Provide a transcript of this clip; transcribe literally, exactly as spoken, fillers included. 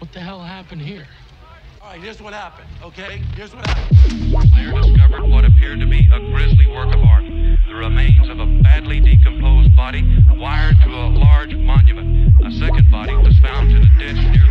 What the hell happened here? All right, here's what happened, okay? Here's what happened. Slayer discovered what appeared to be a grisly work of art. The remains of a badly decomposed body wired to a large monument. A second body was found in a ditch near